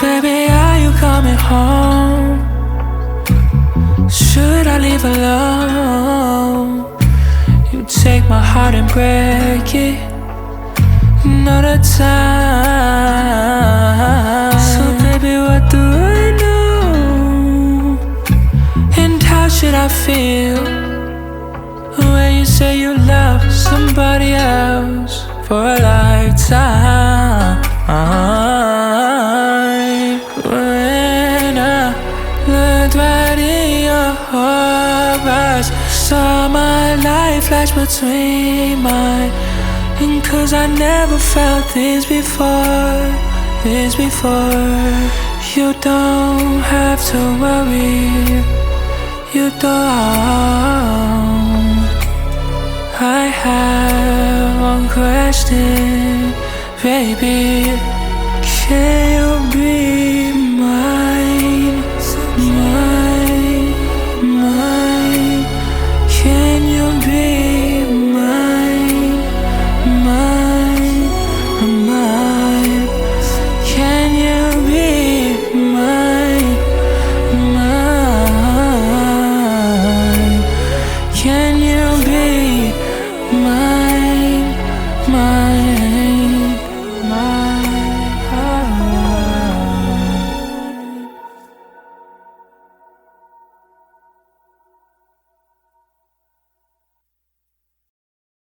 Baby, are you coming home? Should I leave alone? You take my heart and break it another time. So baby, what do I know? And how should I feel when you say you love somebody else for a lifetime? When I looked right in your eyes, saw my life flash between mine. And 'cause I never felt this before, You don't have to worry, you don't. I have one question, baby. Can you be